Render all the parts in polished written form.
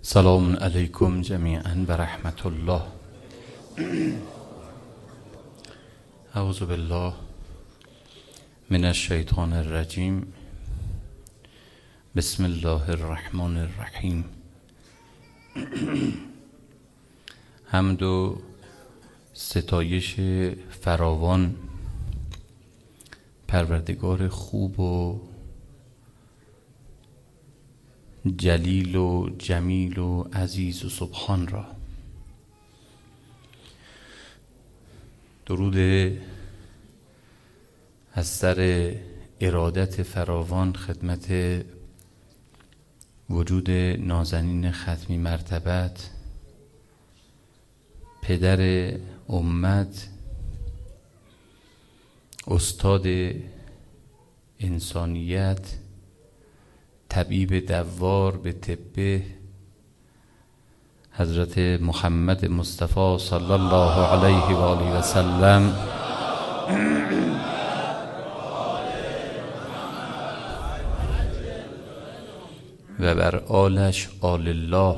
سلام علیکم جمیعا و رحمت الله. اعوذ بالله من الشیطان الرجیم. بسم الله الرحمن الرحیم. حمد و ستایش فراوان پروردگار خوب و جلیل و جمیل و عزیز و سبحان را. درود از سر ارادت فراوان خدمت وجود نازنین ختمی مرتبت، پدر امت، استاد انسانیت، طبیب دوار به طب، حضرت محمد مصطفی صلی الله علیه و آله و سلم و بر آلش آل الله،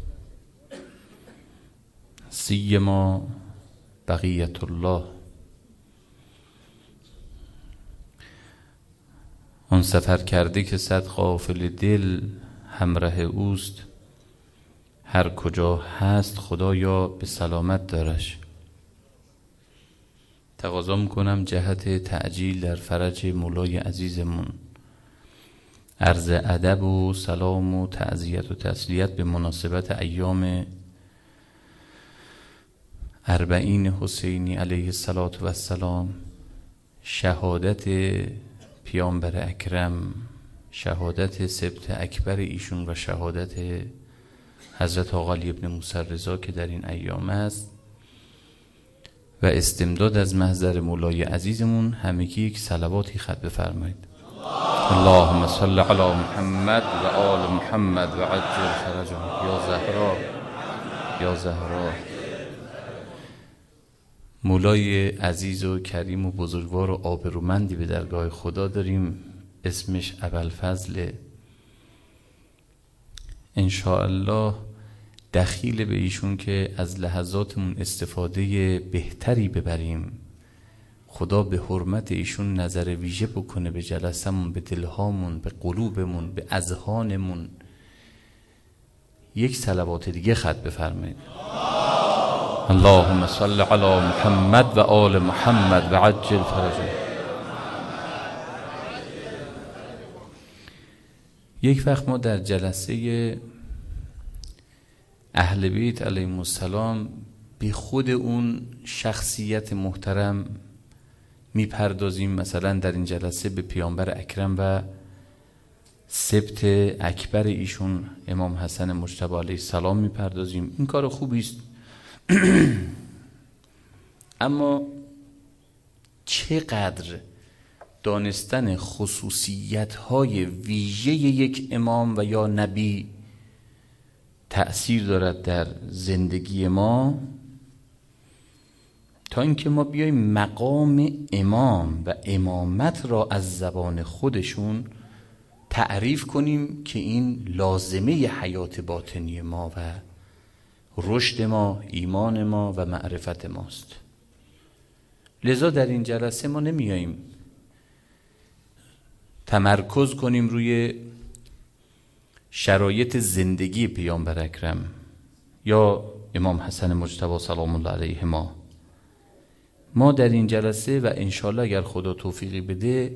سیما بقیت الله. آن سفر کرده که صد غافل دل همراه اوست، هر کجا هست خدایا به سلامت دارش. تقاضا میکنم جهت تعجیل در فرج مولای عزیزمون عرض ادب و سلام و تعزیت و تسلیت به مناسبت ایام 40 حسینی علیه السلام، شهادت پیامبر اکرم، شهادت سبط اکبر ایشون و شهادت حضرت آقا علی ابن موسی رضا که در این ایام است و استمداد از محضر مولای عزیزمون همگی یک صلواتی خط بفرمایید. اللهم صل علی محمد و آل محمد و عجل فرجهم. یا زهرا یا زهرا. مولای عزیز و کریم و بزرگوار و آبرومندی به درگاه خدا داریم، اسمش ابوالفضل. انشاءالله دخیل به ایشون که از لحظاتمون استفاده بهتری ببریم، خدا به حرمت ایشون نظر ویژه بکنه به جلسمون، به دلهامون، به قلوبمون، به اذهانمون. یک صلوات دیگه خط بفرمایید. اللهم صل علی محمد و آل محمد و عجل فرجهم. یک وقت ما در جلسه اهل بیت علیهم السلام به خود اون شخصیت محترم میپردازیم. مثلا در این جلسه به پیامبر اکرم و سبط اکبر ایشون امام حسن مجتبی علیه السلام میپردازیم. این کار خوبی است. اما چقدر دانستن خصوصیت‌های ویژه یک امام و یا نبی تأثیر دارد در زندگی ما، تا اینکه ما بیایم مقام امام و امامت را از زبان خودشون تعریف کنیم که این لازمه حیات باطنی ما و رشد ما، ایمان ما و معرفت ماست. لذا در این جلسه ما نمیاییم تمرکز کنیم روی شرایط زندگی پیامبر اکرم یا امام حسن مجتبی سلام الله علیه ما در این جلسه و انشالله اگر خدا توفیقی بده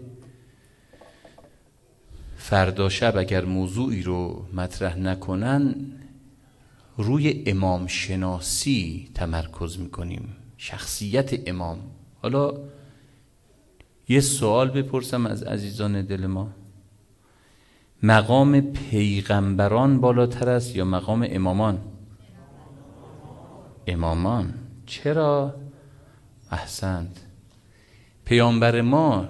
فردا شب اگر موضوعی رو مطرح نکنن روی امام شناسی تمرکز میکنیم، شخصیت امام. حالا یه سوال بپرسم از عزیزان دل ما، مقام پیغمبران بالاتر است یا مقام امامان؟ امامان. چرا؟ احسنت. پیامبر ما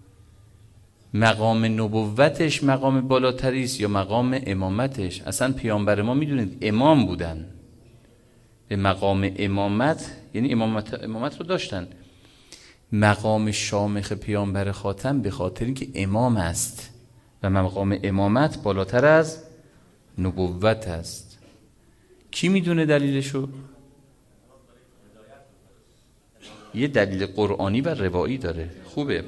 مقام نبوتش مقام بالاتری است یا مقام امامتش؟ اصلا پیامبر ما میدونید امام بودن، به مقام امامت یعنی امامت رو داشتن. مقام شامخ پیامبر خاتم به خاطر اینکه امام است و مقام امامت بالاتر از نبوت است. کی میدونه دلیلشو؟ یه دلیل قرآنی و روایی داره. خوبه.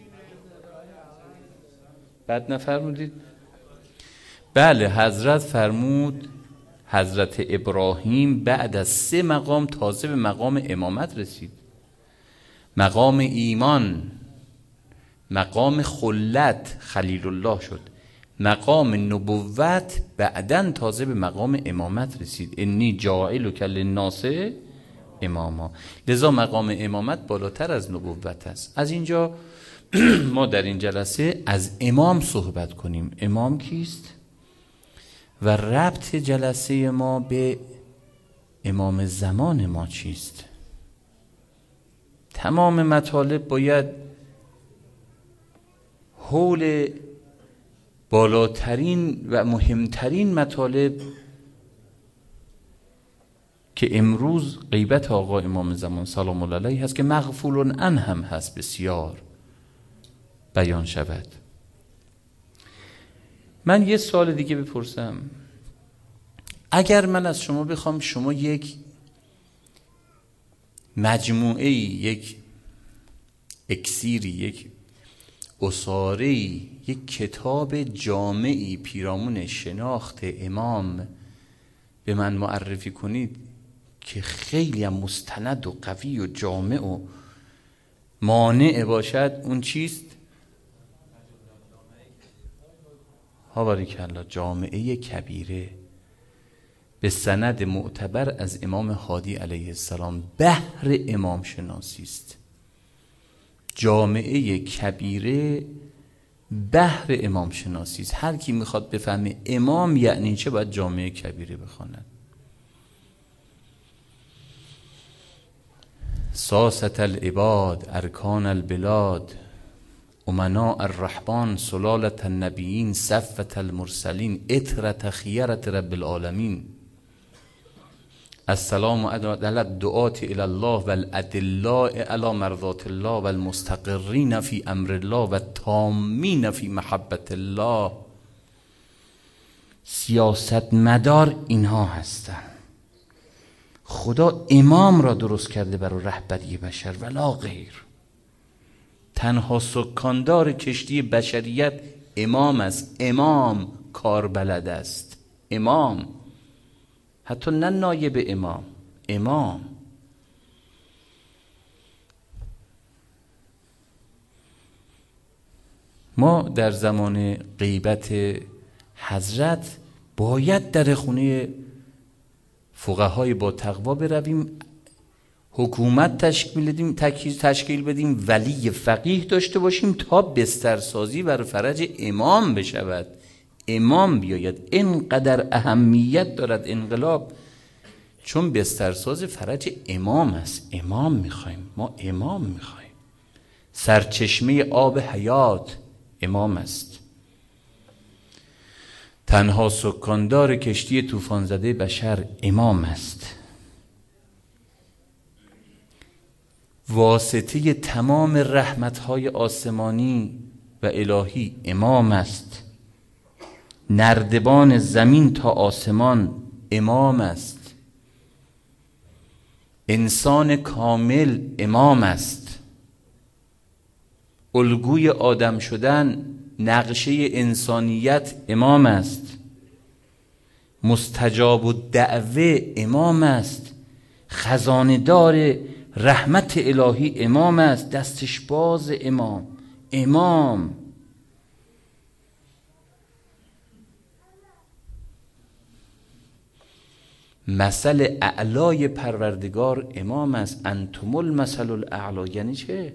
بعد نفرمودید؟ بله، حضرت فرمود حضرت ابراهیم بعد از 3 مقام تازه به مقام امامت رسید. مقام ایمان، مقام خلت خلیل الله شد، مقام نبوت بعدن تازه به مقام امامت رسید. انی جاعلک للناس اماما. لذا مقام امامت بالاتر از نبوت است. از اینجا ما در این جلسه از امام صحبت کنیم. امام کیست؟ و ربط جلسه ما به امام زمان ما چیست؟ تمام مطالب باید حول بالاترین و مهمترین مطالب که امروز غیبت آقا امام زمان سلام الله علیه هست که مغفول عنه هم هست بسیار بیان شود. من یه سوال دیگه بپرسم. اگر من از شما بخوام شما یک مجموعه، یک اکسیری، یک عصاره‌ای، یک کتاب جامعی پیرامون شناخت امام به من معرفی کنید که خیلی هم مستند و قوی و جامع و مانع باشد، اون چیست؟ ها باریکالله، جامعه کبیره به سند معتبر از امام هادی علیه السلام. بحر امام شناسی است. جامعه کبیره بحر امام شناسی است. هر کی میخواد بفهمه امام یعنی چه باید جامعه کبیره بخواند. ساست العباد ارکان البلاد امناء الرحمن سلالة النبیین صفة المرسلین اطرة خیرة رب العالمین السلام علی الدعاة الی الله والادلاء علی مرضات الله والمستقرین فی امر الله والتامین فی محبت الله. سیاست مدار اینها هستن. خدا امام را درست کرده برای رهبری بشر ولا غیر. تنها سکاندار کشتی بشریت امام است. امام کاربلد است. امام، حتی نه نایب امام، امام. ما در زمان غیبت حضرت باید در خونه فقهای با تقوا برویم، حکومت تشکیل بدیم، ولی فقیه داشته باشیم تا بسترسازی بر فرج امام بشود. امام بیاید. اینقدر اهمیت دارد انقلاب، چون بسترساز فرج امام است. امام میخوایم، ما امام میخوایم. سرچشمه آب حیات امام است. تنها سکاندار کشتی طوفان زده بشر امام است. واسطه تمام رحمتهای آسمانی و الهی امام است. نردبان زمین تا آسمان امام است. انسان کامل امام است. الگوی آدم شدن، نقشه انسانیت امام است. مستجاب الدعوه امام است. خزانه دار رحمت الهی امام است. دستش باز امام. امام مثل اعلای پروردگار امام است. انتم المثل الاعلی. یعنی چه؟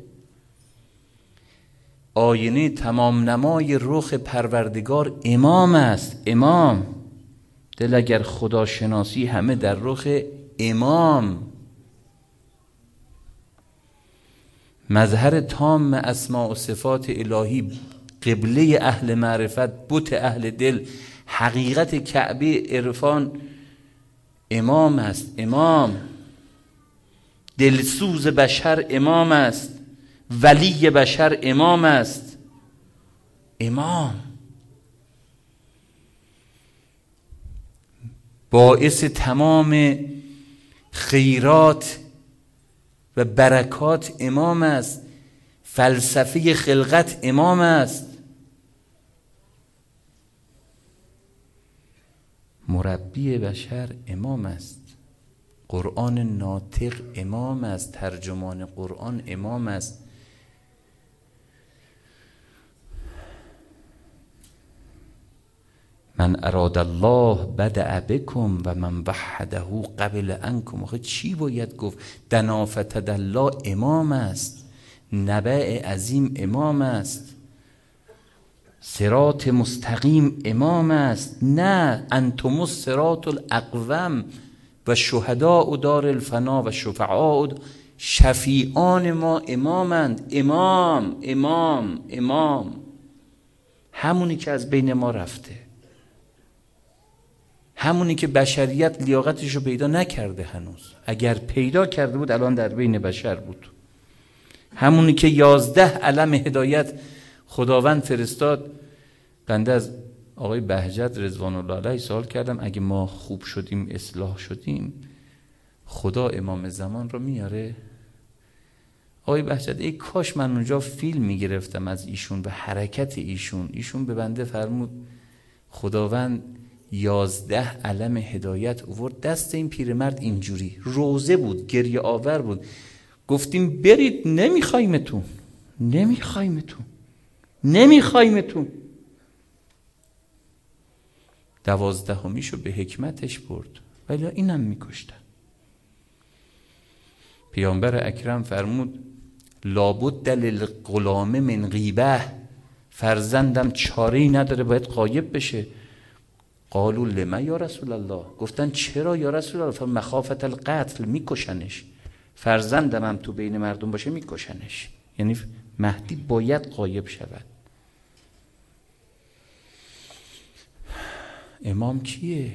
آینه تمام نمای رخ پروردگار امام است. امام. دل اگر خدا شناسی همه در رخ امام. مظهر تام اسماء و صفات الهی، قبله اهل معرفت، بت اهل دل، حقیقت کعبه عرفان امام است. امام. دلسوز بشر امام است. ولی بشر امام است. امام. باعث تمام خیرات و برکات امام است. فلسفه خلقت امام است. مربی بشر امام است. قرآن ناطق امام است. ترجمان قرآن امام است. من اراد الله بدأ بکم و من وحده قبل عنکم. آخه چی باید گفت؟ دنافت الله امام است. نبأ عظیم امام است. صراط مستقیم امام است. نه انتم الصراط الاقوم و شهداء دار الفنا و شفعاء شفیعان ما امامند. امام امام امام، همونی که از بین ما رفته، همونی که بشریت لیاقتش رو پیدا نکرده هنوز. اگر پیدا کرده بود الان در بین بشر بود. همونی که 11 علم هدایت خداوند فرستاد. بنده از آقای بهجت رضوان الله علیه سوال کردم اگه ما خوب شدیم، اصلاح شدیم، خدا امام زمان رو میاره؟ آقای بهجت ای کاش من اونجا فیلم میگرفتم از ایشون و حرکت ایشون. ایشون به بنده فرمود خداوند 11 علم هدایت اوورد دست این پیرمرد، اینجوری روزه بود، گریه آور بود. گفتیم برید، نمیخوایمتون، نمیخوایمتون، نمیخوایمتون. 12میشو به حکمتش برد، ولی اینم میکشتن. پیامبر اکرم فرمود لابد للغلام من غیبه. فرزندم چاره‌ای نداره باید غایب بشه. قالوا لما یا رسول الله. گفتن چرا یا رسول الله؟ مخافت القتل، میکشنش. فرزندم هم تو بین مردم باشه میکشنش. یعنی مهدی باید غایب شود. امام کیه؟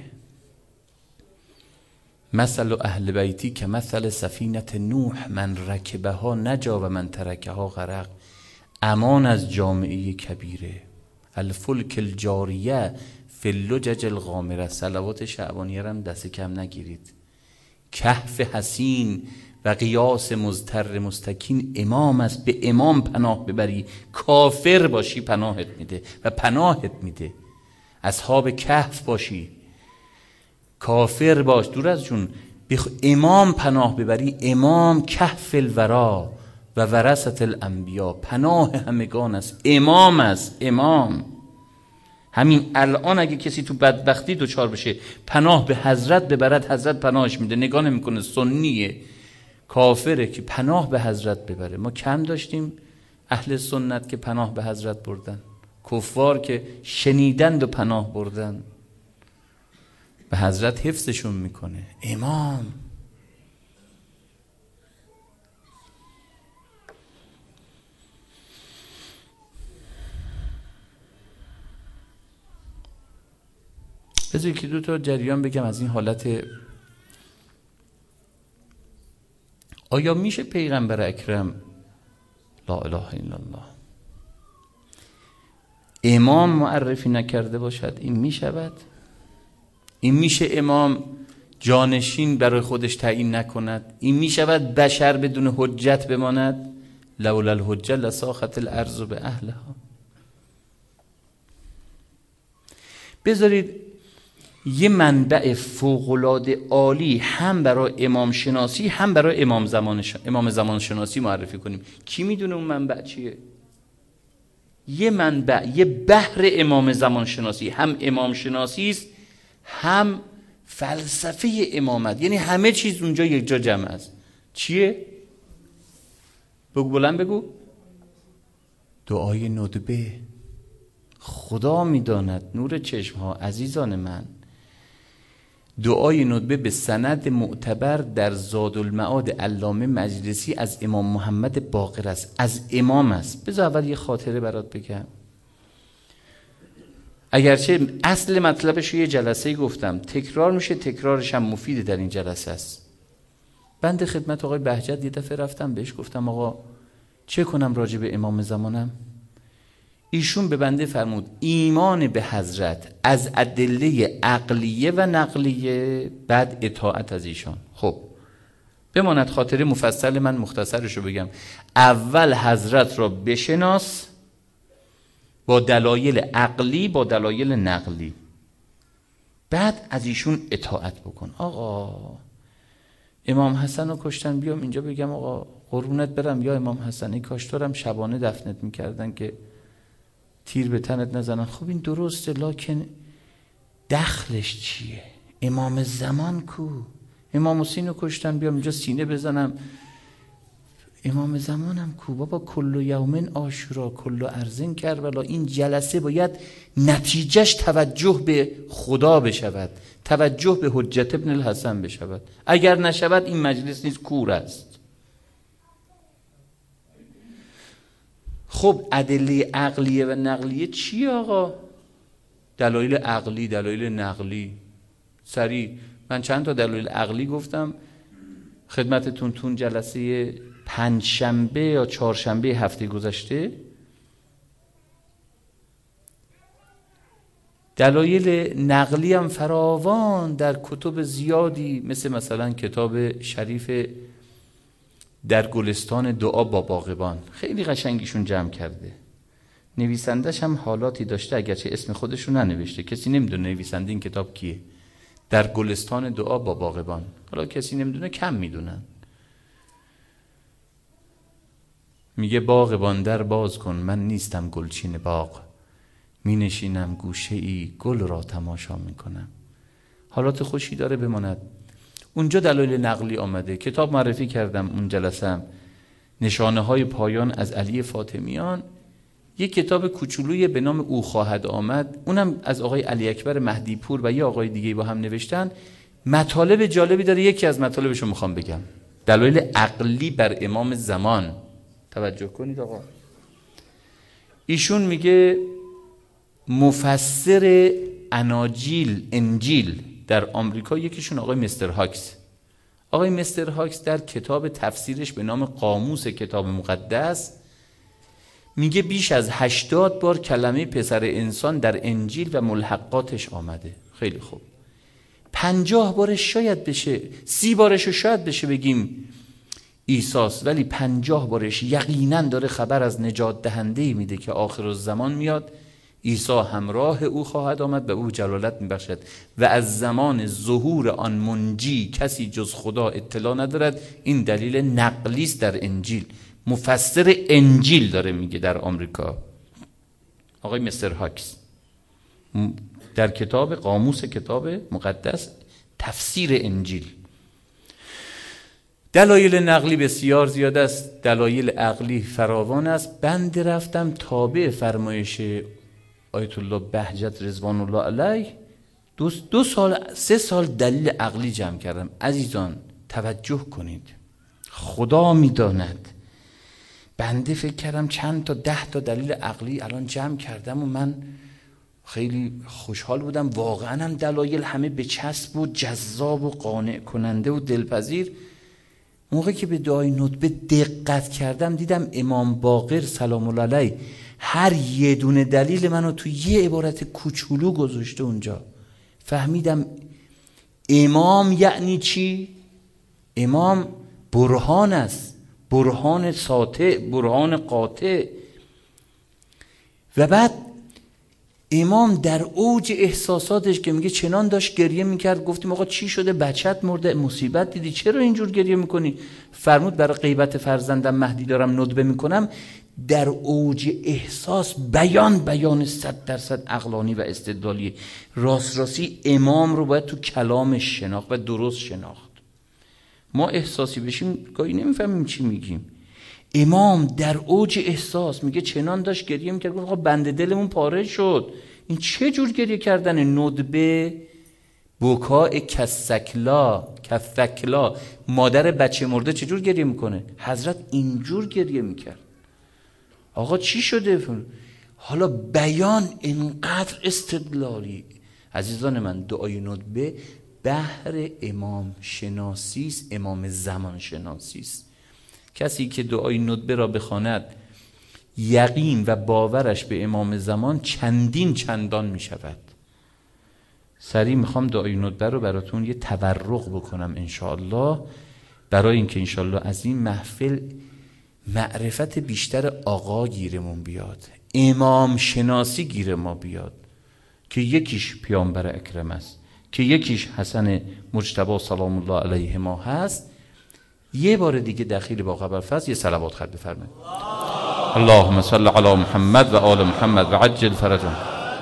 مثل اهل بیتی که مثل سفینه نوح، من رکبها نجا و من ترکها غرق. امان از جامعه کبیره. الفلک الجاریه فی اللجج الغامره. صلوات شعبانیه هم دست کم نگیرید. کهف حسین و قیاس مضطر مستکین امام است. به امام پناه ببری کافر باشی پناهت میده و پناهت میده. اصحاب کهف باشی کافر باش دور از جون. امام پناه ببری، امام کهف الورا و ورثت الانبیا، پناه همگان است، امام است. امام همین الان اگه کسی تو بدبختی دوچار بشه پناه به حضرت ببرد، حضرت پناهش میده. نگاه نمیکنه سنیه کافره که پناه به حضرت ببره. ما کم داشتیم اهل سنت که پناه به حضرت بردن، کفار که شنیدند و پناه بردن. به حضرت حفظشون میکنه. امام بذار که دو تا جریان بگم از این حالت. آیا میشه پیغمبر اکرم لا اله الا الله امام معرفی نکرده باشد؟ این میشود؟ این میشه امام جانشین برای خودش تعیین نکند؟ این میشود بشر بدون حجت بماند؟ لولا الحجه لساخت الارض به اهلها. بذارید یه منبع فوق‌العاده عالی هم برای امام شناسی هم برای امام زمان شناسی معرفی کنیم. کی میدونه اون منبع چیه؟ یه منبع، یه بحر امام زمان شناسی، هم امام شناسی است هم فلسفه امامت. یعنی همه چیز اونجا یک جا جمع است. چیه؟ بگو بلند بگو. دعای ندبه. خدا میداند نور چشم ها عزیزان من. دعای ندبه به سند معتبر در زادالمعاد علامه مجلسی از امام محمد باقر است، از امام است. بذار اول یه خاطره برات بگم، اگرچه اصل مطلبش رو یه جلسه گفتم، تکرار میشه، تکرارش هم مفیده در این جلسه است. بنده خدمت آقای بهجت یه دفعه رفتم بهش گفتم آقا چه کنم راجع به امام زمانم؟ ایشون به بنده فرمود ایمان به حضرت از ادله عقلیه و نقلیه، بعد اطاعت از ایشان. خب بماند خاطره مفصل من مختصرشو بگم. اول حضرت را بشناس با دلایل عقلی با دلایل نقلی، بعد از ایشون اطاعت بکن. آقا امام حسن رو کشتن، بیام اینجا بگم آقا قربونت برم یا امام حسن ای کاش تو رو هم شبانه دفنت میکردن که تیر به تنت نزنن. خب این درسته، لکن دخلش چیه؟ امام زمان کو؟ امام حسین رو کشتن، بیام اینجا سینه بزنم امام زمانم کو؟ بابا کل یومن عاشورا کل ارزن کربلا. این جلسه باید نتیجهش توجه به خدا بشود، توجه به حجت ابن الحسن بشود. اگر نشود این مجلس نیست، کور است. خب ادله عقلیه و نقلیه چی آقا؟ دلایل عقلی، دلایل نقلی. سریع من چند تا دلایل عقلی گفتم خدمتتون تون جلسه پنجشنبه یا چهارشنبه هفته گذشته. دلایل نقلی هم فراوان در کتب زیادی، مثلا کتاب شریف در گلستان دعا با باغبان، خیلی قشنگیشون جمع کرده. نویسندش هم حالاتی داشته، اگرچه اسم خودشون ننوشته، کسی نمیدونه نویسنده این کتاب کیه. در گلستان دعا با باغبان، حالا کسی نمیدونه کم میدونن. میگه باغبان در باز کن، من نیستم گلچین باغ، می نشینم گوشه ای گل را تماشا میکنم. حالات خوشی داره بماند. اونجا دلایل نقلی آمده. کتاب معرفی کردم اون جلسه، نشانه های پایان از علی فاطمیان، یک کتاب کوچولوی به نام او خواهد آمد، اونم از آقای علی اکبر مهدی پور و یه آقای دیگه با هم نوشتن. مطالب جالبی داره، یکی از مطالبشو میخوام بگم. دلایل عقلی بر امام زمان. توجه کنید آقا. ایشون میگه مفسر انجیل در آمریکا، یکیشون آقای مستر هاکس. آقای مستر هاکس در کتاب تفسیرش به نام قاموس کتاب مقدس میگه بیش از 80 بار کلمه پسر انسان در انجیل و ملحقاتش آمده. خیلی خوب. 50 بارش شاید بشه، 30 بارش شاید بشه بگیم عیساست، ولی 50 بارش یقینا داره خبر از نجات دهنده میده که آخر الزمان میاد، عیسی همراه او خواهد آمد و او جلالت میبخشد و از زمان ظهور آن منجی کسی جز خدا اطلاع ندارد. این دلیل نقلی است در انجیل. مفسر انجیل داره میگه در آمریکا، آقای مستر هاکس، در کتاب قاموس کتاب مقدس تفسیر انجیل. دلایل نقلی بسیار زیاد است، دلایل عقلی فراوان است. بنده رفتم تابع فرمایش آیت الله بهجت رضوان الله علیه 3 سال دلیل عقلی جمع کردم. عزیزان توجه کنید، خدا میداند بنده فکر کردم چند تا 10 تا دلیل عقلی الان جمع کردم و من خیلی خوشحال بودم. واقعا هم دلایل همه به چسب و جذاب و قانع کننده و دلپذیر. موقعی که به دعای ندبه دقت کردم دیدم امام باقر سلام الله علیه هر یه دونه دلیل منو تو یه عبارت کوچولو گذاشته اونجا. فهمیدم امام یعنی چی؟ امام برهان است، برهان ساطع، برهان قاطع. و بعد امام در اوج احساساتش که میگه چنان داشت گریه میکرد، گفتیم آقا چی شده؟ بچت مرده، مصیبت دیدی، چرا اینجور گریه میکنی؟ فرمود برای غیبت فرزندم مهدی دارم ندبه میکنم. در اوج احساس بیان 100% عقلانی و استدلالی. راستی امام رو باید تو کلامش شناخت و درست شناخت. ما احساسی بشیم گاهی نمیفهمیم چی میگیم. امام در اوج احساس میگه چنان داشت گریه میکرد، آقا بنده دلمون پاره شد. این چه جور گریه کردن؟ ندبه بکاء کثکلا، مادر بچه مرده چجور گریه میکنه؟ حضرت اینجور گریه میکرد. آقا چی شده؟ حالا بیان اینقدر استدلالی. عزیزان من دعای ندبه بهر امام شناسی است، امام زمان شناسی است. کسی که دعای ندبه را بخواند یقین و باورش به امام زمان چندین چندان می شود. سریع میخوام دعای ندبه رو براتون یه تورق بکنم انشاءالله، برای اینکه انشاءالله از این محفل معرفت بیشتر آقا گیرمون بیاد، امام شناسی گیر ما بیاد، که یکیش پیامبر اکرم است، که یکیش حسن مجتبی سلام الله علیه ما هست. یه بار دیگه دخیل با ابوالفضل یه صلوات خط بفرمایید. اللهم صل علی محمد و آل محمد و عجل فرجهم.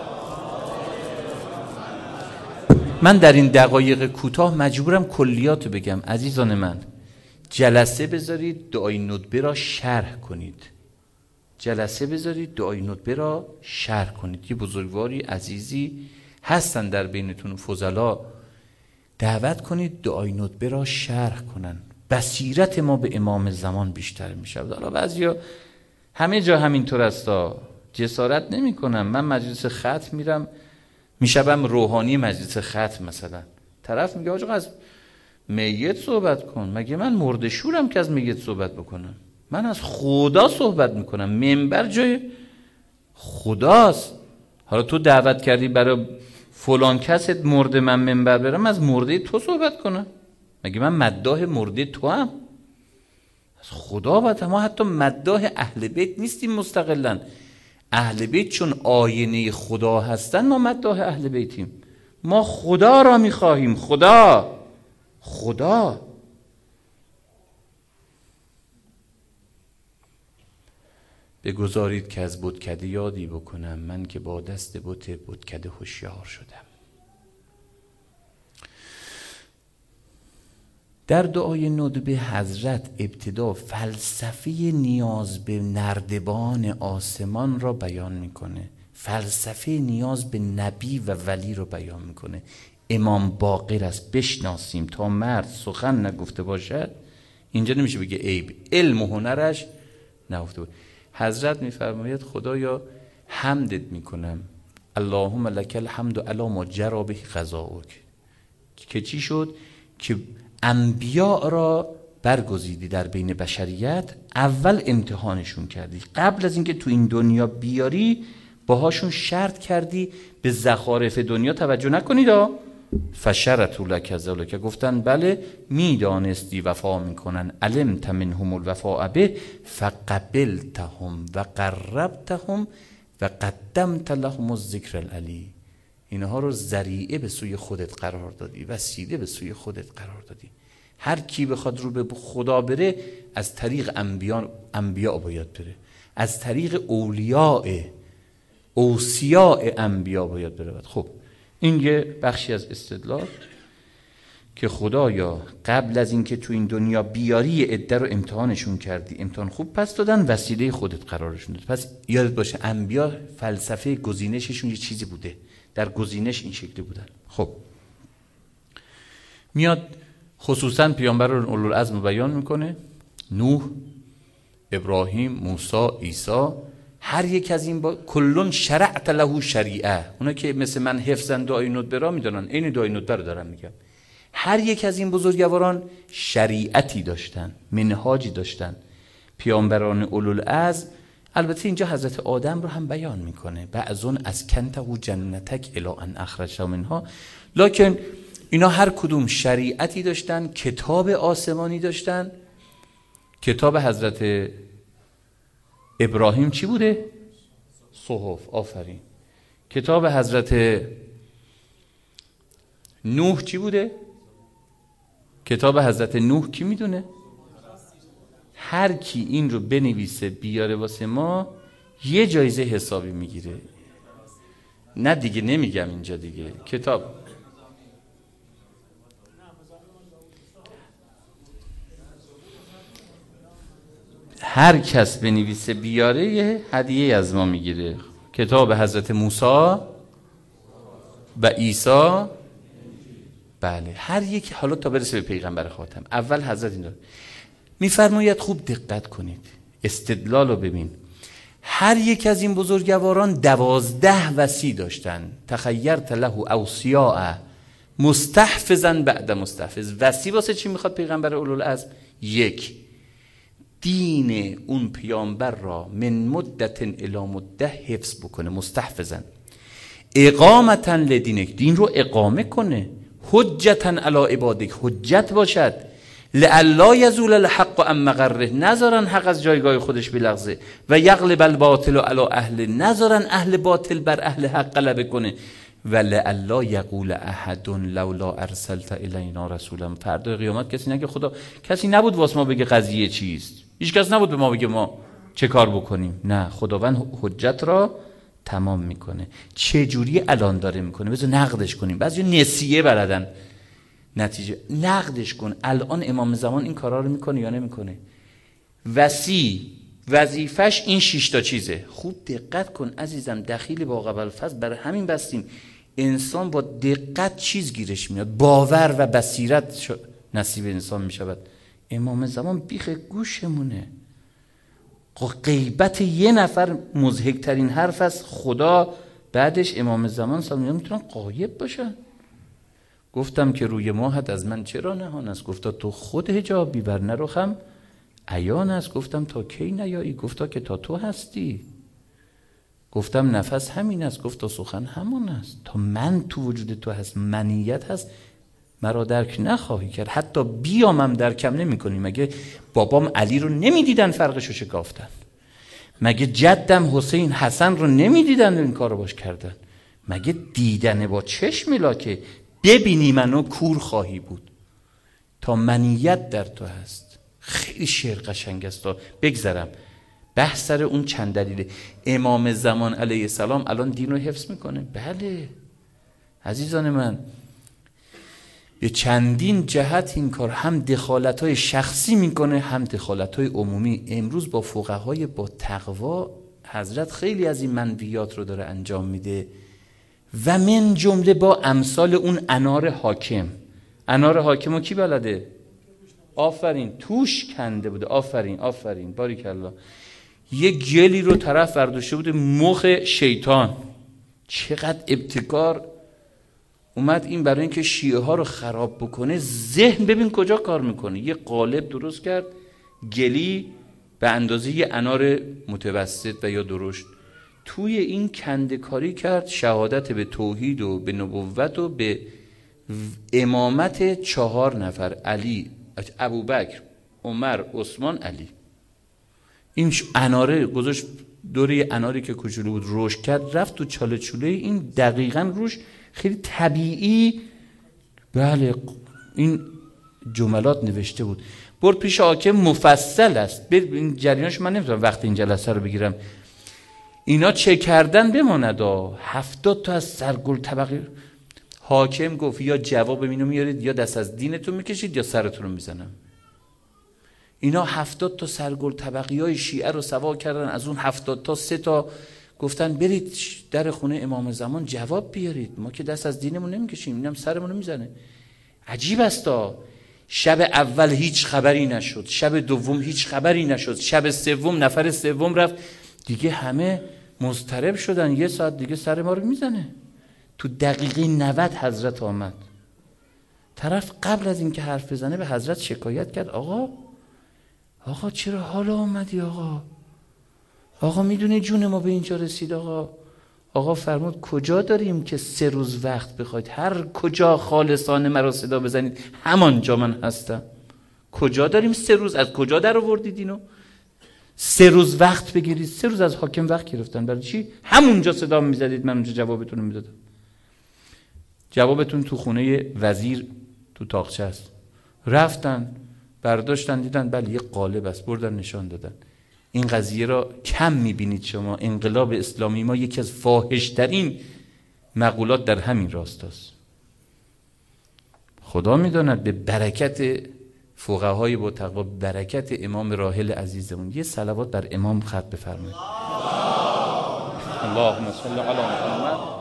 من در این دقایق کوتاه مجبورم کلیات بگم. عزیزان من، جلسه بذارید دعای ندبه را شرح کنید، جلسه بذارید دعای ندبه را شرح کنید. یه بزرگواری عزیزی هستن در بینتون فضلا، دعوت کنید دعای ندبه را شرح کنن، بصیرت ما به امام زمان بیشتر میشه. حالا بعضیا همه جا همینطور استا، جسارت نمی کنم. من مجلس ختم میرم، میشبم روحانی مجلس ختم، مثلا طرف میگه آقا از میت صحبت کن. مگه من مرده شورم که از میت صحبت بکنم؟ من از خدا صحبت میکنم، منبر جای خداست. حالا تو دعوت کردی برای فلان کست مرده من منبر برم از مرده تو صحبت کنم؟ مگه من مداح مرده تو هم؟ از خدا باید. ما حتی مداح اهل بیت نیستیم مستقلا. اهل بیت چون آینه خدا هستن، ما مداح اهل بیتیم. ما خدا را میخواهیم، خدا. بگذارید که از بتکده یادی بکنم، من که با دست بتکده هوشیار شدم. در دعای ندبه حضرت ابتدا فلسفه نیاز به نردبان آسمان را بیان میکنه، فلسفه نیاز به نبی و ولی رو بیان میکنه. امام باقر است، بشناسیم تا مرد سخن نگفته باشد. اینجا نمیشه بگه عیب، علم و هنرش نگفته بود. حضرت میفرماید خدایا حمدت میکنم، اللهم لک الحمد علی ما جری به قضاؤک. که چی شد؟ که انبیاء را برگزیدی در بین بشریت، اول امتحانشون کردی، قبل از اینکه تو این دنیا بیاری باهاشون شرط کردی به زخارف دنیا توجه نکنید. فشرطوا لک ذلک، گفتن بله میدانستی وفا میکنن، علمت منهم الوفاء به فقبلتهم و قربتهم و قدمت لهم الذکر العلی. اینها رو ذریعه به سوی خودت قرار دادی، وسیله به سوی خودت قرار دادی. هر کی بخواد رو به خدا بره از طریق انبیاء باید بره، از طریق اوصیاء انبیاء باید بره. خب این یه بخشی از استدلال که خدایا قبل از اینکه تو این دنیا بیاری عده رو امتحانشون کردی، امتحان خوب پس دادن، وسیله خودت قرارشون داد. پس یادت باشه انبیاء فلسفه گزینششون یه چیزی بوده، در گزینش این شکلی بودن. خب میاد خصوصا پیامبر رو اولوالعزم بیان میکنه، نوح، ابراهیم، موسی، عیسی، هر یک از این با کلون شرعت له شریعه. اونا که مثل من حفظن دعای ندبه را میدونن، این دعای ندبه رو دارم میگم. هر یک از این بزرگواران شریعتی داشتن، منهاجی داشتن. پیامبران اولوالعزم، البته اینجا حضرت آدم رو هم بیان میکنه، بعضون از کنته جنتک الی ان اخرج منها، لکن اینا هر کدوم شریعتی داشتن، کتاب آسمانی داشتن. کتاب حضرت ابراهیم چی بوده؟ صحف. آفرین. کتاب حضرت نوح چی بوده؟ کتاب حضرت نوح کی میدونه؟ هر کی این رو بنویسه بیاره واسه ما یه جایزه حسابی میگیره. نه دیگه نمیگم اینجا دیگه. کتاب هر کس بنویسه بیاره یه هدیه از ما میگیره. کتاب حضرت موسی و عیسی، بله هر یک. حالا تا برسه به پیغمبر خاتم، اول حضرت این داره میفرماید، خوب دقت کنید استدلال رو ببین. هر یک از این بزرگواران 12 وصی داشتن. تخیرت له اوصیاء مستحفظا بعد مستحفظ. وصی واسه چی میخواد پیغمبر اولوالعزم؟ یک، دین اون پیامبر را من مدت الی مدت حفظ بکنه، مستحفظا، اقامتا لدینک، دین رو اقامه کنه، حجتا علی عبادک، حجت باشد، لئلا یزول الحق عن مقره، نذارن حق از جایگاه خودش بلغزه، و یغلب الباطل علی اهل، نذارن اهل باطل بر اهل حق غلبه کنه، و لئلا یقول احد لولا ارسلت الینا رسولا، فردا قیامت کسی نگه خدا، کسی نبود واسه ما بگه قضیه چیست، هیچ کس نبود به ما بگه ما چه کار بکنیم. نه، خداوند حجت را تمام میکنه. چه جوری الان داره میکنه؟ بذار نقدش کنیم. بعضی نسیه بلدن، نتیجه نقدش کن. الان امام زمان این کارا رو میکنه یا نمیکنه؟ وظیفش این 6 تا چیزه. خوب دقت کن عزیزم، دخیل با قبل فضل، برای همین بستیم انسان با دقت چیز گیرش میاد، باور و بصیرت نصیب انسان میشود. امام زمان بیخ گوشمونه. غیبت یه نفر مضحک ترین حرف از خدا، بعدش امام زمان سامیان میتونن غایب باشن. گفتم که روی ماهت از من چرا نهان است؟ گفتا تو خود حجابی بر نرخم عیان است. گفتم تا کی نیایی؟ گفتا که تا تو هستی. گفتم نفس همین است. گفتا سخن همون است. تا من تو وجود تو هست، منیت هست، مرا درک نخواهی کرد. حتی بیامم درکم نمی کنی. مگه بابام علی رو نمیدیدن فرقشو شکافتن؟ مگه جدم حسین حسن رو نمیدیدن این کار رو باش کردن؟ مگه دیدن با چشم لاکه ببینی منو کور خواهی بود؟ تا منیت در تو هست. خیلی شعر قشنگ است. بگذرم بحث سر اون چند دلیله. امام زمان علیه السلام الان دین رو حفظ میکنه. بله عزیزان من، به چندین جهت این کار، هم دخالت‌های شخصی میکنه، هم دخالت‌های عمومی. امروز با فقهای با تقوا حضرت خیلی از این منویات رو داره انجام میده، و من جمله با امثال اون انار حاکم. انار حاکم رو کی بلده؟ آفرین، توش کنده بوده. آفرین باریکالله. یه گلی رو طرف برداشته بوده، مخ شیطان. چقدر ابتکار اومد این برای اینکه شیعه ها رو خراب بکنه. ذهن ببین کجا کار میکنه. یه قالب درست کرد، گلی به اندازه یه انار متوسط و یا درشت، توی این کنده کاری کرد شهادت به توحید و به نبوت و به امامت 4 نفر، علی، ابوبکر، عمر، عثمان، علی. این اناره گذاشت دوره اناری که کوچولو بود، رشد کرد، رفت تو چاله چوله. این دقیقاً روش خیلی طبیعی، بله، این جملات نوشته بود. برد پیش حاکم، مفصل است. این جریانش من نمیتونم وقت این جلسه رو بگیرم. اینا چه کردن بماند. 70 تا از سرگل طبقی. حاکم گفت یا جواب اینو میارید یا دست از دینتون میکشید یا سرتون رو میزنم. اینا 70 تا سرگل طبقی های شیعه رو سوا کردن. از اون 70 تا 3 تا گفتن برید در خونه امام زمان جواب بیارید، ما که دست از دینمون نمیکشیم، اینم سرمون رو میزنه. عجیب است. شب اول هیچ خبری نشد، شب دوم هیچ خبری نشد، شب سوم نفر سوم رفت، دیگه همه مضطرب شدن. 1 ساعت دیگه سر ما رو میزنه. تو دقیقه 90 حضرت آمد. طرف قبل از اینکه حرف بزنه به حضرت شکایت کرد، آقا چرا حالا آمدی؟ آقا میدونی جون ما به اینجا رسید. آقا فرمود کجا داریم که 3 روز وقت بخواید هر کجا خالصانه مرا صدا بزنید همانجا من هستم. کجا داریم 3 روز؟ از کجا در آوردید اینو؟ 3 روز وقت بگیرید. 3 روز از حاکم وقت گرفتن. برای چی؟ همونجا صدا میزدید، من اونجا جوابتون رو میدادم. جوابتون تو خونه وزیر تو تاقچه است. رفتن برداشتن دیدن بله یه قالب است، بردن نشان دادن. این قضیه را کم میبینید شما. انقلاب اسلامی ما یکی از فاحش‌ترین مقولات در همین راستاست. خدا میداند به برکت فقهای با تقوا، برکت امام راحل عزیزمون. یه صلوات بر امام ختم بفرمایید. اللهم صل علی محمد.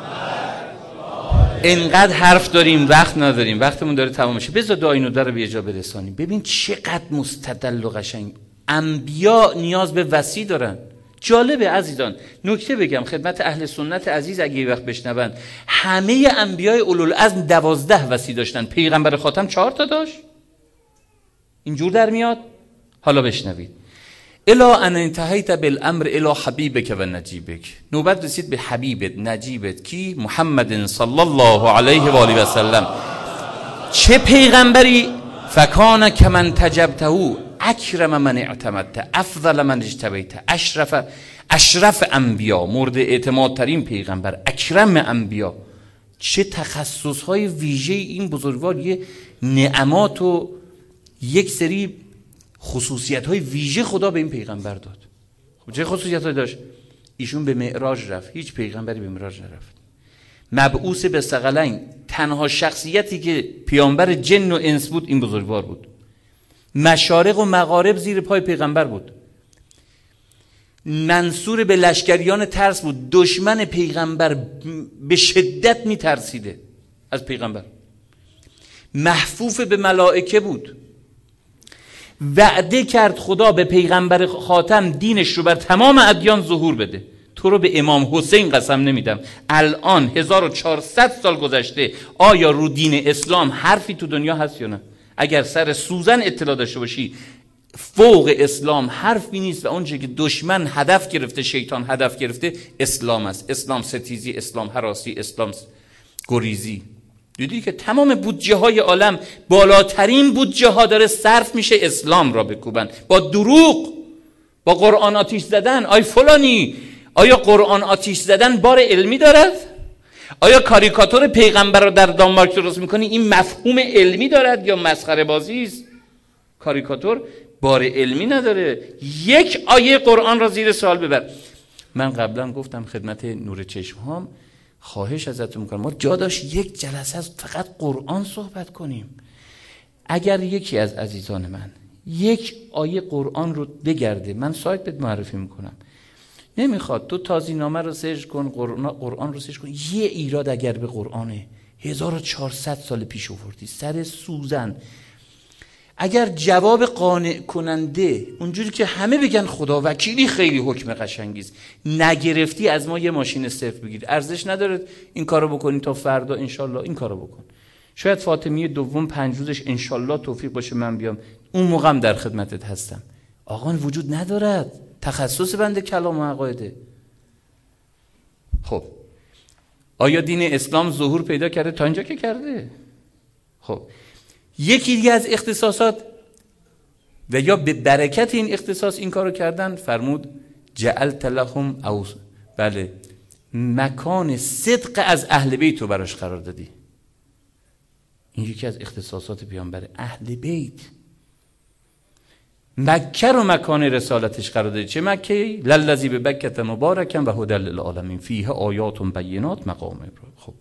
انقدر حرف داریم وقت نداریم، وقتمون داره تمام میشه. بذار دعای نوده رو به جا برسانیم. ببین چقدر مستدل و قشنگ. انبیا نیاز به وصی دارن. جالبه عزیزان، نکته بگم خدمت اهل سنت عزیز اگه یه وقت بشنون، همه انبیای اولوالعزم 12 وصی داشتن. پیغمبر خاتم 4 تا داشت. اینجور در میاد. حالا بشنوید. الا ان انتهیت بالامر الی حبیبک و نجیبک، نوبت رسید به حبیبت نجیبت کی؟ محمد صلی الله علیه و آله و سلم. چه پیغمبری؟ فکان کمن تجبته اکرم من اعتمدته افضل من اجتبیته اشرف انبیا، مورد اعتماد ترین پیغمبر، اکرم انبیا. چه تخصص های ویژه این بزرگوار، یه نعمات و یک سری خصوصیت های ویژه خدا به این پیغمبر داد. خب چه خصوصیت های داشت؟ ایشون به معراج رفت، هیچ پیغمبری به معراج نرفت. مبعوث به ثقلین، تنها شخصیتی که پیامبر جن و انس بود این بزرگوار بود. مشارق و مغارب زیر پای پیغمبر بود. منصور به لشکریان ترس بود. دشمن پیغمبر به شدت میترسیده از پیغمبر. محفوف به ملائکه بود. وعده کرد خدا به پیغمبر خاتم دینش رو بر تمام ادیان ظهور بده. تو رو به امام حسین قسم نمیدم، الان 1400 سال گذشته، آیا رو دین اسلام حرفی تو دنیا هست یا نه؟ اگر سر سوزن اطلاع داشته باشی، فوق اسلام حرفی نیست و اونچه که دشمن هدف گرفته، شیطان هدف گرفته، اسلام است. اسلام ستیزی، اسلام هراسی، اسلام گریزی. دیدی که تمام بودجه های عالم، بالاترین بودجه ها داره صرف میشه اسلام را بکوبن، با دروغ، با قرآن آتیش زدن. آی فلانی، آیا قرآن آتیش زدن بار علمی دارد؟ آیا کاریکاتور پیغمبر رو در دانمارک درست میکنی این مفهوم علمی دارد یا مسخره بازی است؟ کاریکاتور بار علمی نداره. یک آیه قرآن را زیر سوال ببر. من قبلا گفتم خدمت نور چشمهام، خواهش ازتون میکنم ما جا داشت یک جلسه از فقط قرآن صحبت کنیم. اگر یکی از عزیزان من یک آیه قرآن رو بگرده، من سایت بهت معرفی میکنم، نمیخواد تو تازینامه رو سرچ کن، قرآن رو سرچ کن، یه ایراد اگر به قرآنه 1400 سال پیش آوردی سر سوزن، اگر جواب قانع کننده اونجوری که همه بگن خدا وکیلی خیلی حکم قشنگیست، نگرفتی، از ما یه ماشین صفر بگیر، ارزش نداره این کارو بکنی تا فردا انشالله این کارو بکن. شاید فاطمیه دوم 5 روزش انشالله توفیق باشه من بیام، اون موقعم در خدمتت هستم. آقا وجود ندارد، تخصص بنده کلام و عقایده. خب آیا دین اسلام ظهور پیدا کرده؟ تا اینجا که کرده. خب یکی دیگه از اختصاصات و یا به برکت این اختصاص این کارو کردن، فرمود جعلت لهم او بله مکان صدق از اهل بیت رو براش قرار دادی. این یکی از اختصاصات پیامبر، اهل بیت. مکه رو مکان رسالتش قرار دادی. چه مکه؟ للذی ببکة مبارکا و هدی للعالمین فیه آیات بینات مقام ابراهیم. خب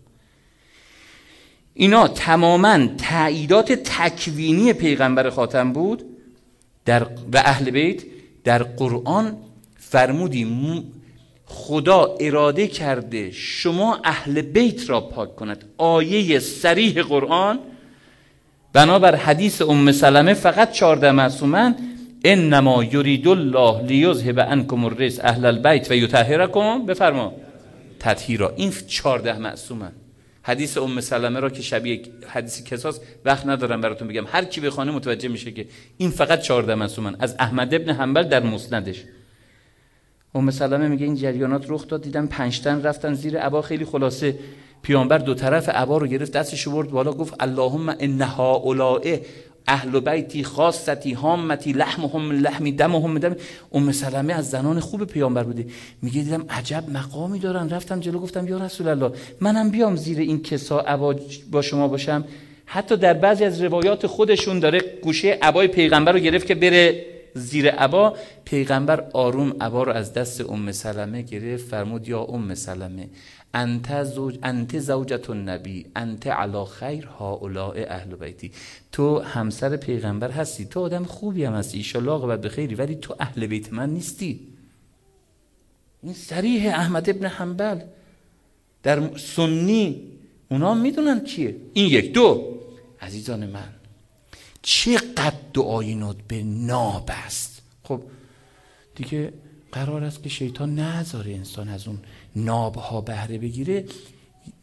اینا تماما تأییدات تکوینی پیغمبر خاتم بود و اهل بیت. در قرآن فرمودی خدا اراده کرده شما اهل بیت را پاک کند. آیه صریح قرآن بنابر حدیث ام سلمه فقط 14 معصومن. انما یرید الله لیذهب عنکم الرجس اهل البیت و یطهرکم، بفرما تطهیرا. این 14 معصومن. حدیث ام سلمه را که شبیه حدیث کساس وقت ندارم براتون بگم، هر کی بخونه متوجه میشه که این فقط 14 معصومن. از احمد ابن حنبل در مسندش ام سلمه میگه این جریانات رخ داد، دیدم 5 تن رفتن زیر عبا. خیلی خلاصه پیامبر دو طرف عبا رو گرفت، دستش برد بالا، گفت اللهم ان هؤلاء اهل بیتی خاصتی هامتی لحمهم لحمی دمهم دم. ام سلمه از زنان خوب پیامبر بوده، میگه دیدم عجب مقامی دارن. رفتم جلو گفتم یا رسول الله منم بیام زیر این کسا عبا با شما باشم. حتی در بعضی از روایات خودشون داره گوشه عبای پیغمبر رو گرفت که بره زیر عبا. پیغمبر آروم عبا رو از دست ام سلمه گرفت، فرمود یا ام سلمه انت زوجة النبی انت علی خیر هؤلاء اهل بیتی. تو همسر پیغمبر هستی، تو آدم خوبی هم هستی، ان شاءالله عاقبت بخیری، ولی تو اهل بیت من نیستی. این صریح احمد ابن حنبل در سنی، اونا میدونن کیه. این یک. دو عزیزان من، چقدر دعای ندبه ناب است. خب دیگه قرار است که شیطان نذاره انسان از اون نابها بهره بگیره.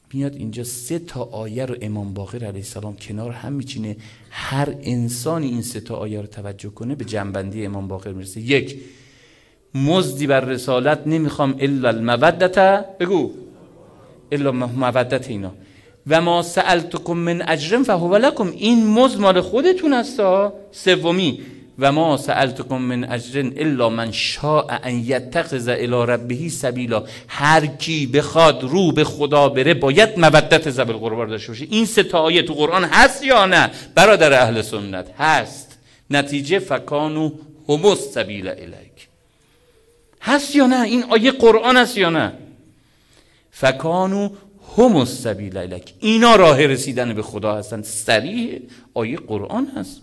میاد اینجا 3 آیه رو امام باقر علیه السلام کنار هم میچینه. هر انسانی این 3 آیه رو توجه کنه به جنبندی امام باقر میرسه. 1 مزدی بر رسالت نمیخوام الا المودت، بگو الا مودت اینا، و ما سألتکم من اجر فهو لکم، این مزد مال خودتون هستا. 3 و ما سألتکم من اجر الا من شاء ان یتخذ الی ربه سبیلا، هر کی بخواد رو به خدا بره باید مودت ذوی القربا داشته باشه. این 3 آیه تو قرآن هست یا نه برادر اهل سنت؟ هست. نتیجه فکانوا هم السبیل الیک، هست یا نه؟ این آیه قرآن هست یا نه؟ فکانوا هم السبیل الیک، اینا راه رسیدن به خدا هستن. صریح آیه قرآن هست.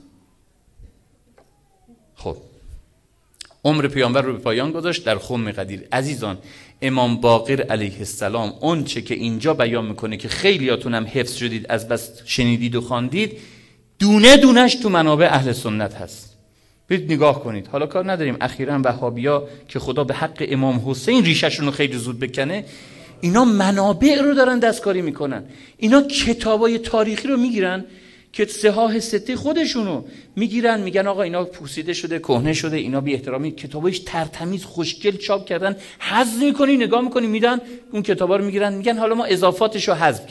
خب عمر پیامبر رو به پایان گذاشت در خم قدیر. عزیزان، امام باقر علیه السلام اون چه که اینجا بیان میکنه که خیلیاتون هم حفظ شدید از بس شنیدید و خواندید، دونه دونش تو منابع اهل سنت هست. برید نگاه کنید. حالا کار نداریم اخیراً وهابیا که خدا به حق امام حسین ریششون رو خیلی زود بکنه، اینا منابع رو دارن دستکاری میکنن. اینا کتابای تاریخی رو میگیرن که صحاح 6 خودشونو میگیرن، میگن آقا اینا پوسیده شده، کهنه شده، اینا بی احترامی، کتابایش ترتمیز خوشگل چاپ کردن، حذف میکنی نگاه میکنی میدن اون کتابا رو میگیرن، میگن حالا ما اضافاتش رو حذف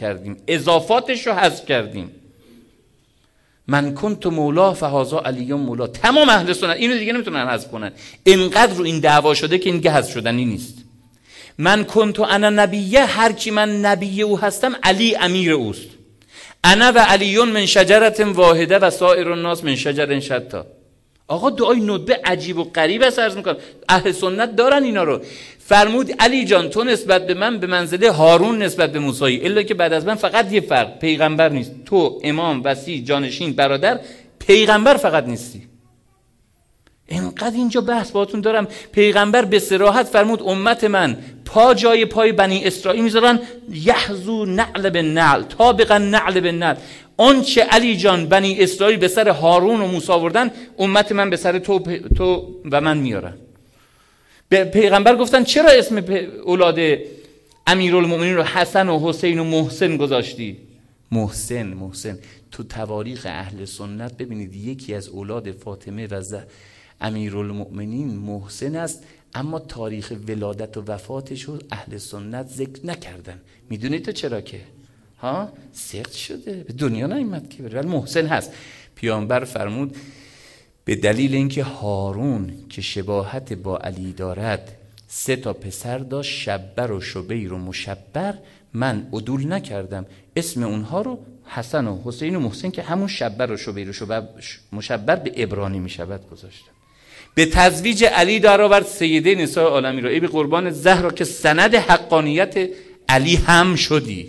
کردیم. من کنت مولا فهذا علی مولا. تمام اهل سنت اینو دیگه نمیتونن حذف کنن. اینقدر رو این دعوا شده که این دیگه حذف شدنی نیست. من کنت انا نبیه، هر کی من نبی او هستم علی امیر اوست. انا و علیون من شجرت واحده و سایر الناس من شجر شتا. آقا دعای ندبه عجیب و غریب است عرض میکنم. اهل سنت دارن اینا رو. فرمود علی جان تو نسبت به من به منزله هارون نسبت به موسی، الا که بعد از من فقط یه فرق، پیغمبر نیست. تو امام، وصی، جانشین، برادر، پیغمبر فقط نیستی. اینقدر اینجا بحث باهاتون دارم. پیغمبر به صراحت فرمود امت من پا جای پای بنی اسرائیل میذارن، یحذو نعل به نعل، طابقا نعل به نعل. اون چه علی جان بنی اسرائیل به سر هارون و موسی آوردن، امت من به سر تو و من میارن. به پیغمبر گفتن چرا اسم اولاد امیرالمومنین رو حسن و حسین و محسن گذاشتی؟ محسن تو تواریخ اهل سنت ببینید یکی از اولاد فاطمه و امیرالمومنین محسن است، اما تاریخ ولادت و وفاتش رو اهل سنت ذکر نکردن. میدونی تو چرا که؟ سخت شده، به دنیا نیامد که بره، ولی محسن هست. پیامبر فرمود به دلیل اینکه هارون که شباهت با علی دارد 3 پسر داشت، شبر و شبیر و مشبر، من عدول نکردم اسم اونها رو حسن و حسین و محسن که همون شبر و شبیر و مشبر به عبرانی میشود گذاشتم. به تزویج علی در آورد سیده نساء عالمی را. ای به قربان زهرا که سند حقانیت علی هم شدی.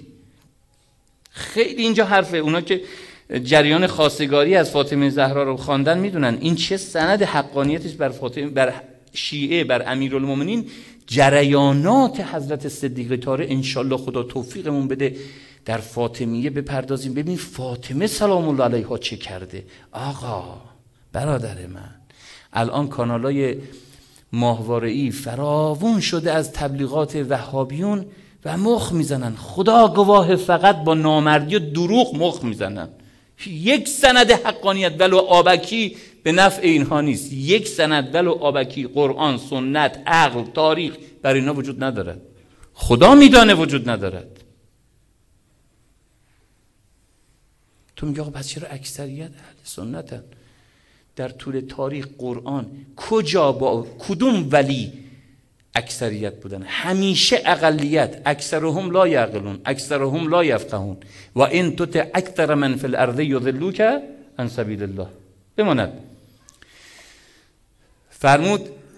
خیلی اینجا حرفه. اونا که جریان خواستگاری از فاطمه زهرا رو خواندن میدونن این چه سند حقانیتش بر فاطمه، بر شیعه، بر امیرالمومنین. جریانات حضرت صدیقه طاهره انشالله خدا توفیقمون بده در فاطمیه بپردازیم. ببین فاطمه سلام الله علیها چه کرده. آقا برادر من، الان کانالای ماهواره‌ای فراوون شده از تبلیغات وهابیون و مخ میزنن. خدا گواه فقط با نامردی و دروغ مخ میزنن. یک سند حقانیت ولو آبکی به نفع اینها نیست. یک سند ولو آبکی، قرآن، سنت، عقل، تاریخ بر اینا وجود ندارد. خدا میدانه وجود ندارد. تو میگه آقا پس چرا اکثریت اهل سنتن؟ در طول تاریخ قرآن کجا با کدوم ولی اکثریت بودن؟ همیشه اقلیت. اکثرهم لا یعقلون، اکثرهم لا یفقهون و ان تطع اکثر من فی الارض یضلوک عن سبیل الله. بماند فرمود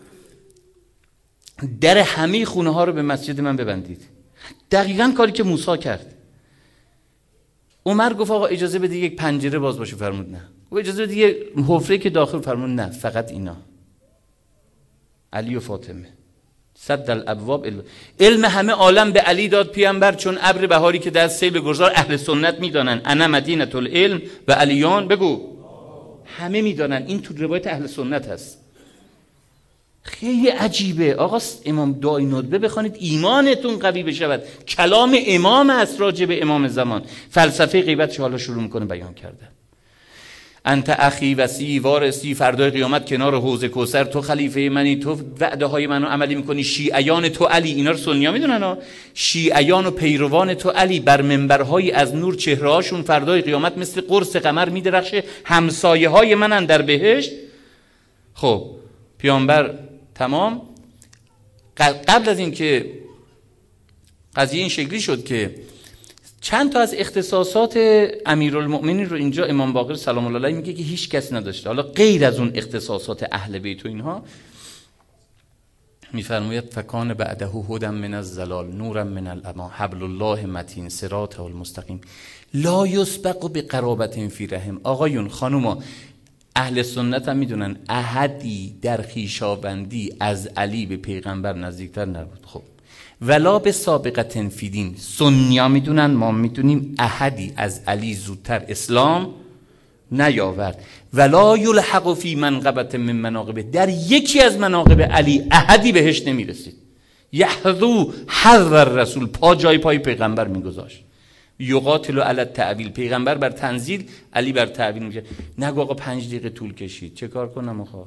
در همه خونه ها رو به مسجد من ببندید. دقیقاً کاری که موسی کرد. عمر گفت آقا اجازه بده یک پنجره باز باشه، فرمود نه. و اجازه بده یه حفره که داخل، فرمود نه، فقط اینا. علی و فاطمه صد الابواب. علم همه عالم به علی داد پیامبر، چون ابر بهاری که در سیل گذار. اهل سنت میدانن انا مدینه العلم و علیان، بگو همه میدانن. این تو روایت اهل سنت هست. خیلی عجیبه. آقا امام داعی ندبه بخوانید ایمانتون قوی بشود. کلام امام است راجع به امام زمان. فلسفه غیبتش حالا شروع میکنه بیان کردن. انت اخی وسی وارسی، فردای قیامت کنار حوض کوثر تو خلیفه منی، تو وعده های منو عملی میکنی. شیعیان تو علی، اینا رو سنیا میدونن ها، شیعیان و پیروان تو علی بر منبرهای از نور چهره هاشون فردای قیامت مثل قرص قمر میدرخشه، همسایه های منن در بهشت. خب پیامبر تمام. قبل از این که قضیه این شکلی شد که چند تا از اختصاصات امیرالمؤمنین رو اینجا امام باقر سلام الله علیه میگه که هیچ کس نداشته، حالا غیر از اون اختصاصات اهل بیت و اینها میفرماید فکان بعده هدی من الضلال نورا من العمی حبل الله متین صراطه المستقیم لا یسبق بقرابة فی رحم. آقایون خانوما، اهل سنت هم میدونن احدی در خویشاوندی از علی به پیغمبر نزدیکتر نبود. خب ولا به سابقه فی دین، سنیا میدونن، ما میدونیم احدی از علی زودتر اسلام نیاورد. ولا یلحق فی منقبه من مناقبه، در یکی از مناقب علی احدی بهش نمیرسید. یحذو حذو الرسول، پا جای پای پیغمبر میگذاشت. یقاتل علی التأویل، پیغمبر بر تنزیل، علی بر تأویل میشه. نگو آقا 5 دقیقه طول کشید، چه کار کنم آقا؟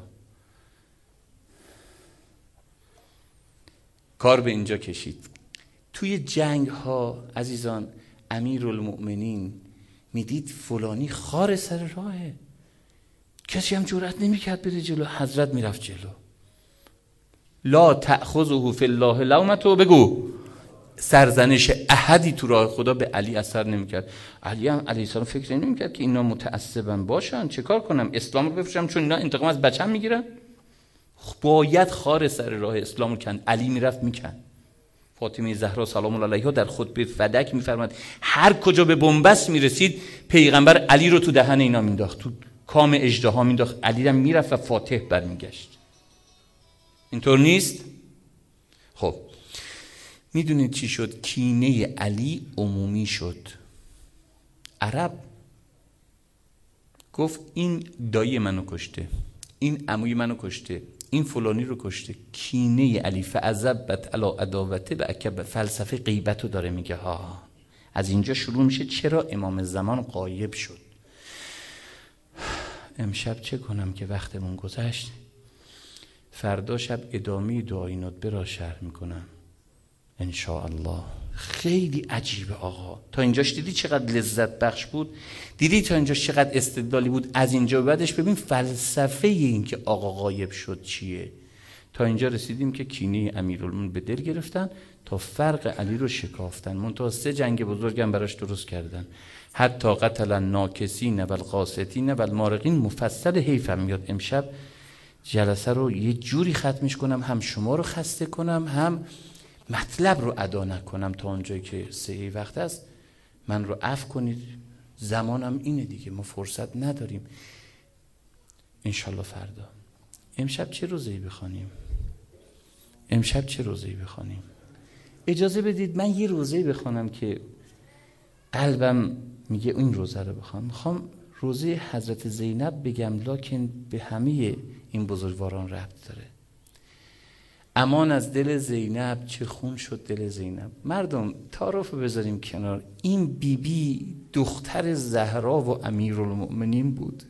کار به اینجا کشید. توی جنگ ها عزیزان امیرالمؤمنین میدید فلانی خار سر راهه، کسی هم جرئت نمیکرد بره جلو، حضرت میرفت جلو. لا تأخذه فی الله لومة، بگو سرزنش احدی تو راه خدا به علی اثر نمیکرد. علی هم علیه السلام فکر نمیکرد که اینا متعصبن باشن، چه کار کنم اسلام رو بفروشم چون اینا انتقام از بچه‌م میگیرن؟ باید خار سر راه اسلام رو کند. علی میرفت میکند. فاطمه زهرا سلام الله علیها در خطبه فدک میفرماد هر کجا به بنبست میرسید پیغمبر علی رو تو دهن اینا مینداخت، تو کام اژدها مینداخت، علی هم میرفت و فاتح برمیگشت. اینطور نیست؟ خب میدونید چی شد؟ کینه علی عمومی شد. عرب گفت این دایی منو کشته، این عموی منو کشته، این فلانی رو کشته. کینه علی فعذبت علی عداوته و اکب. فلسفه غیبت رو داره میگه ها. از اینجا شروع میشه چرا امام زمان غایب شد. امشب چه کنم که وقتمون گذشت؟ فردا شب ادامه دعای ندبه را شرح میکنم ان شاء الله. خیلی عجیبه آقا. تا اینجاش دیدی چقدر لذت بخش بود؟ دیدی تا اینجاش چقدر استدلالی بود؟ از اینجا بعدش ببین فلسفه این که آقا غایب شد چیه. تا اینجا رسیدیم که کینه امیرالمومنین به دل گرفتن تا فرق علی رو شکافتن. منتها 3 جنگ بزرگم براش درست کردن. حتی قتل الناکسین و القاسطین و المارقین. مفصل حیفم میاد امشب جلسه رو یه جوری ختمش کنم هم شما رو خسته کنم هم مطلب رو ادا نکنم تا اونجایی که 3 وقت است. من رو عفو کنید، زمانم اینه دیگه، ما فرصت نداریم. انشالله فردا. امشب چه روزه‌ای بخوانیم؟ امشب چه روزه‌ای بخوانیم؟ اجازه بدید من یه روزه‌ای بخوانم که قلبم میگه این روزه رو بخوام. میخوام روزه حضرت زینب بگم، لکن به همه این بزرگواران ربط داره. امان از دل زینب، چه خون شد دل زینب. مردم تعارف بذاریم کنار. این بیبی دختر زهرا و امیرالمؤمنین بود.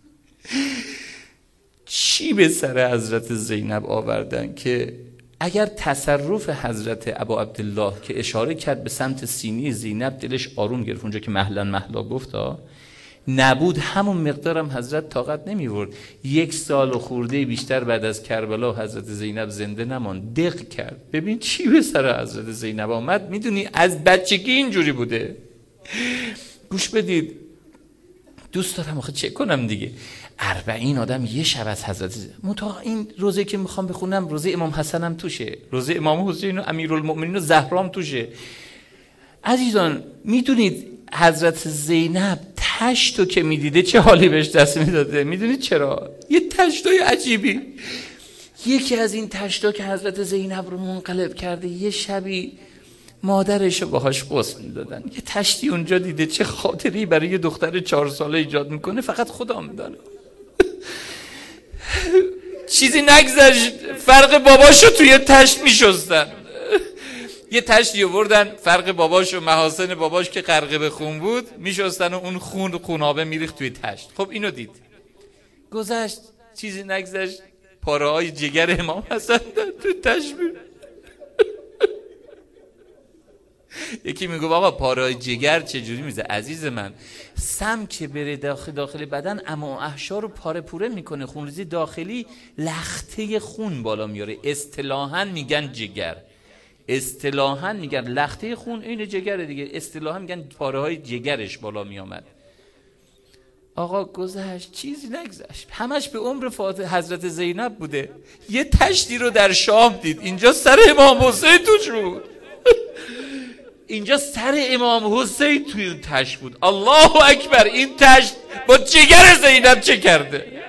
چی به سر حضرت زینب آوردن که اگر تصرف حضرت ابا عبدالله که اشاره کرد به سمت سینه زینب دلش آروم گرفت، اونجا که مهلا گفت نبود، همون مقدارم حضرت طاقت نمیورد. 1 سال و خورده بیشتر بعد از کربلا حضرت زینب زنده نماند. دق کرد. ببین چی به سر حضرت زینب آمد. میدونی از بچگی اینجوری بوده. گوش بدید. دوست دارم آخه چه کنم دیگه. 40 آدم یه شب از حضرت زینب. این روزه که میخوام بخونم روزه امام حسن هم توشه، روزه امام حسین و امیرالمؤمنین و زهرا هم توشه. عزیزان میدونید حضرت زینب تشتو که میدیده چه حالی بهش دست میداده؟ میدونید چرا؟ یه تشتای عجیبی. یکی از این تشتا که حضرت زینب رو منقلب کرده، یه شبی مادرش رو باهاش غسل میدادن. یه تشتی اونجا دیده، چه خاطری برای یه دختر 4 ساله ایجاد میکنه فقط خدا میدونه. چیزی نگذشت فرق باباشو توی تشت میشستن. یه تشتی آوردن فرق باباش و محاسن باباش که غرق به خون بود میشستن و اون خونابه میریخت توی تشت. خب اینو دید، گذشت چیزی نگذشت پاره های جگر امام حسن توی تشت بود. یکی میگه آقا پاره جگر چجوری میزه؟ عزیز من، سم که بره داخل بدن اما احشا رو پاره پوره میکنه، خونریزی داخلی لخته خون بالا میاره. اصطلاحاً میگن جگر، اصطلاحاً میگن لخته خون این جگر دیگه، اصطلاحاً میگن پاره های جگرش بالا میامد. آقا گذشت چیزی نگذشت، همش به عمر حضرت زینب بوده. یه تشتی رو در شام دید، اینجا سر امام حسین توش بود. اینجا سر امام حسین توی اون تشت بود. الله اکبر، این تشت با جگر زینب چه کرده؟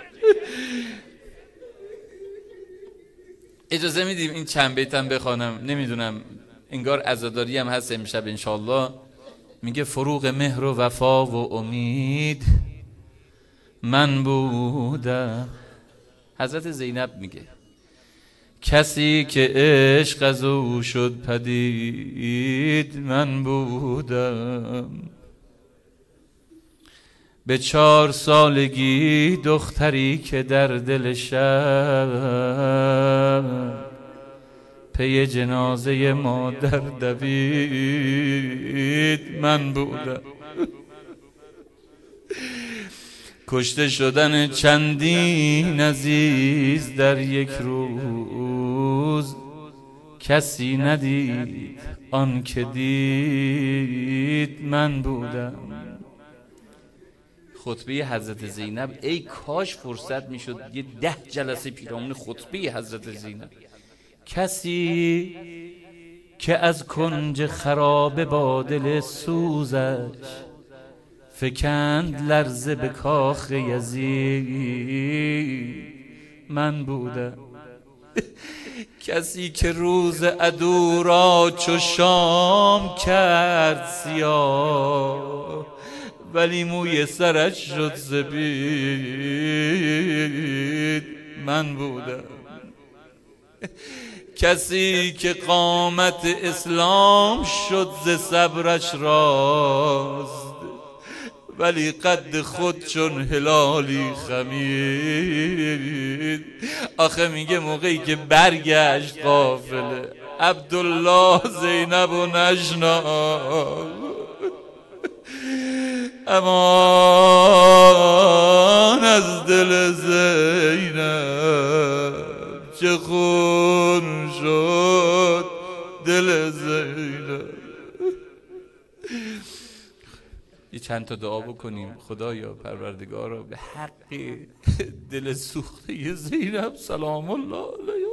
اجازه میدیم این چند بیتم بخوانم؟ نمیدونم، انگار عزاداری هم هست امشب انشالله. میگه فروغ مهر و وفا و امید من بودم. حضرت زینب میگه کسی که عشق از او شد پدید من بودم. به 4 سالگی دختری که در دل شب پی جنازه مادر دوید من بودم. کشته شدن چندین عزیز در یک روز کسی ندید، آن که دید من بودم. خطبه حضرت زینب، ای کاش فرصت میشد یه 10 جلسه پیرامون خطبه حضرت زینب. کسی که از کنج خرابه با دل سوزش فکند لرزه به کاخ یزید من بودم. کسی که روز عدو را چو شام کرد سیاه ولی موی سرش شد سپید من بودم. کسی که قامت اسلام شد ز صبرش راست ولی قد خود چون هلالی خمید. آخه میگه موقعی که برگشت قافله عبدالله زینب و نشناخت. امان از دل زینب چه خون شد دل زینب. یه چند تا دعا بکنیم. خدایا پروردگارا به حق دل سوخته زینب سلام الله علیها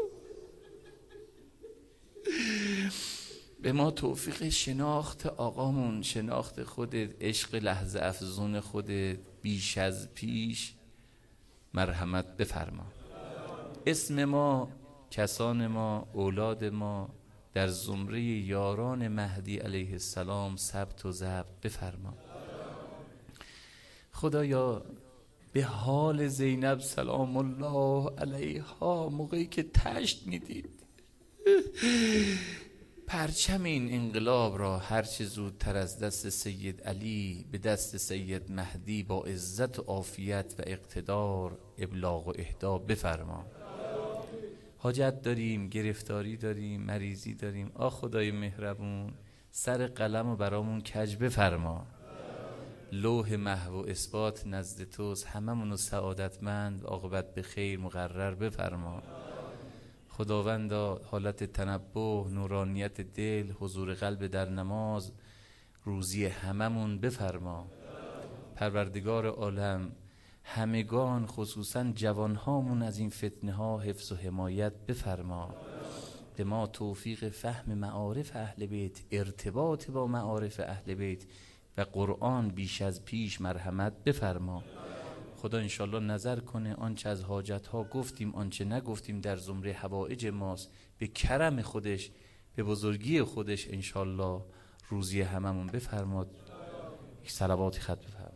به ما توفیق شناخت آقامون، شناخت خودت، عشق لحظه افزون خودت بیش از پیش مرحمت بفرما. اسم ما، کسان ما، اولاد ما در زمره یاران مهدی علیه السلام ثبت و ضبط بفرما. خدایا به حال زینب سلام الله علیها موقعی که تشت میدید پرچم این انقلاب را هرچه زودتر از دست سید علی به دست سید مهدی با عزت و عافیت و اقتدار ابلاغ و اهدا بفرما. حاجت داریم، گرفتاری داریم، مریضی داریم. خدای مهربون سر قلم و برامون کج بفرما. لوح محو و اثبات نزد توست، هممونو سعادتمند عاقبت به خیر مقرر بفرما. خداوندا حالت تنبه، نورانیت دل، حضور قلب در نماز روزی هممون بفرما. پروردگار عالم همگان خصوصا جوانهامون از این فتنه ها حفظ و حمایت بفرما. به ما توفیق فهم معارف اهل بیت، ارتباط با معارف اهل بیت و قرآن بیش از پیش مرحمت بفرما. خدا انشالله نظر کنه آنچه از حاجت ها گفتیم، آنچه نگفتیم در زمره حوائج ماست. به کرم خودش، به بزرگی خودش انشالله روزی هممون بفرماد. یک صلوات خط بفرماد.